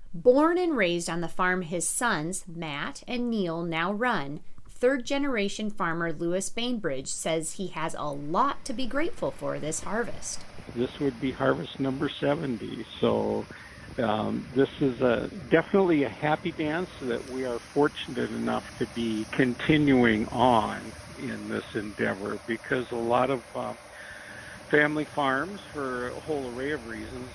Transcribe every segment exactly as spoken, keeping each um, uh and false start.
Born and raised on the farm his sons, Matt and Neil, now run, third-generation farmer Lewis Bainbridge says he has a lot to be grateful for this harvest. This would be harvest number seventy, so um, this is a, definitely a happy dance that we are fortunate enough to be continuing on in this endeavor, because a lot of uh, family farms, for a whole array of reasons,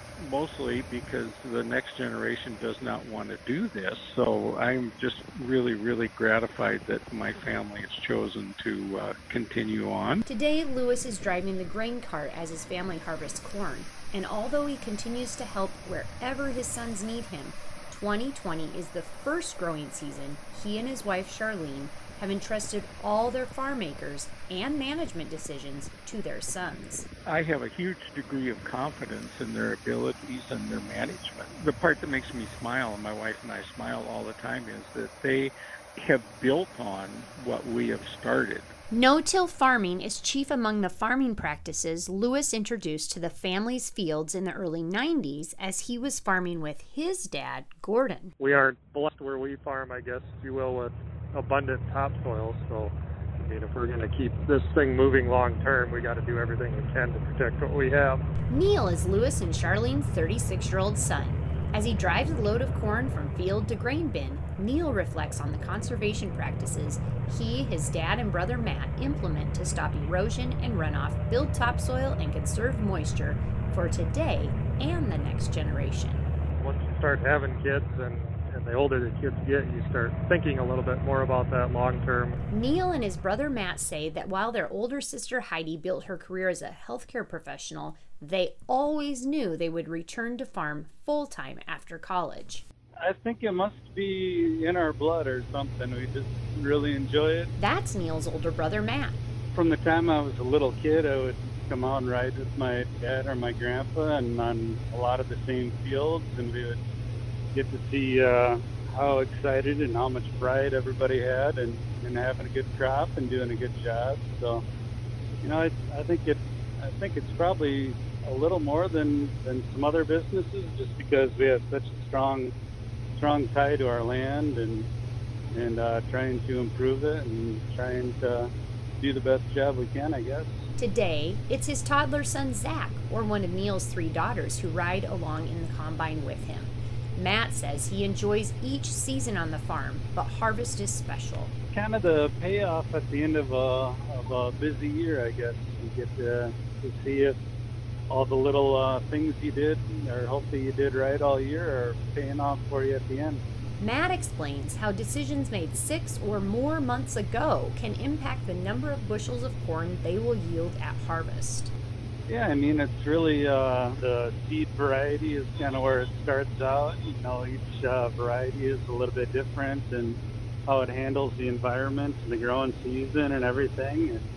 mostly because the next generation does not want to do this. So I'm just really, really gratified that my family has chosen to uh, continue on. Today, Lewis is driving the grain cart as his family harvests corn. And although he continues to help wherever his sons need him, twenty twenty is the first growing season he and his wife Charlene have entrusted all their farm acres and management decisions to their sons. I have a huge degree of confidence in their abilities and their management. The part that makes me smile, and my wife and I smile all the time, is that they have built on what we have started. No-till farming is chief among the farming practices Lewis introduced to the family's fields in the early nineties as he was farming with his dad, Gordon. We aren't blessed where we farm, I guess, if you will, with abundant topsoil. So, I mean, if we're going to keep this thing moving long term, we got to do everything we can to protect what we have. Neil is Lewis and Charlene's thirty-six-year-old son. As he drives a load of corn from field to grain bin, Neil reflects on the conservation practices he, his dad, and brother Matt implement to stop erosion and runoff, build topsoil, and conserve moisture for today and the next generation. Once you start having kids, and, and the older the kids get, you start thinking a little bit more about that long term. Neil and his brother Matt say that while their older sister Heidi built her career as a healthcare professional, they always knew they would return to farm full-time after college. I think it must be in our blood or something. We just really enjoy it. That's Neil's older brother, Matt. From the time I was a little kid, I would come out and ride with my dad or my grandpa and on a lot of the same fields, and we would get to see uh, how excited and how much pride everybody had and, and having a good crop and doing a good job. So, you know, I, I think it, I think it's probably a little more than, than some other businesses, just because we have such a strong strong tie to our land, and and uh, trying to improve it and trying to do the best job we can, I guess. Today, it's his toddler son Zach, or one of Neil's three daughters, who ride along in the combine with him. Matt says he enjoys each season on the farm, but harvest is special. Kind of the payoff at the end of a, of a busy year, I guess. You get to, to see if all the little uh, things you did, or hopefully you did right all year, are paying off for you at the end. Matt explains how decisions made six or more months ago can impact the number of bushels of corn they will yield at harvest. Yeah, I mean, it's really uh, the seed variety is kind of where it starts out. You know, each uh, variety is a little bit different, and how it handles the environment and the growing season and everything. And,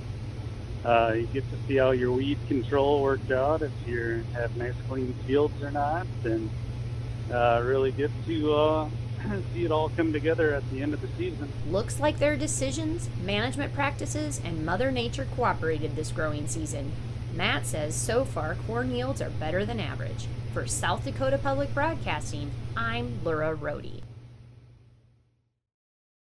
Uh, you get to see how your weed control worked out, if you have nice clean fields or not, and uh, really get to uh, see it all come together at the end of the season. Looks like their decisions, management practices, and Mother Nature cooperated this growing season. Matt says so far corn yields are better than average. For South Dakota Public Broadcasting, I'm Laura Rohde.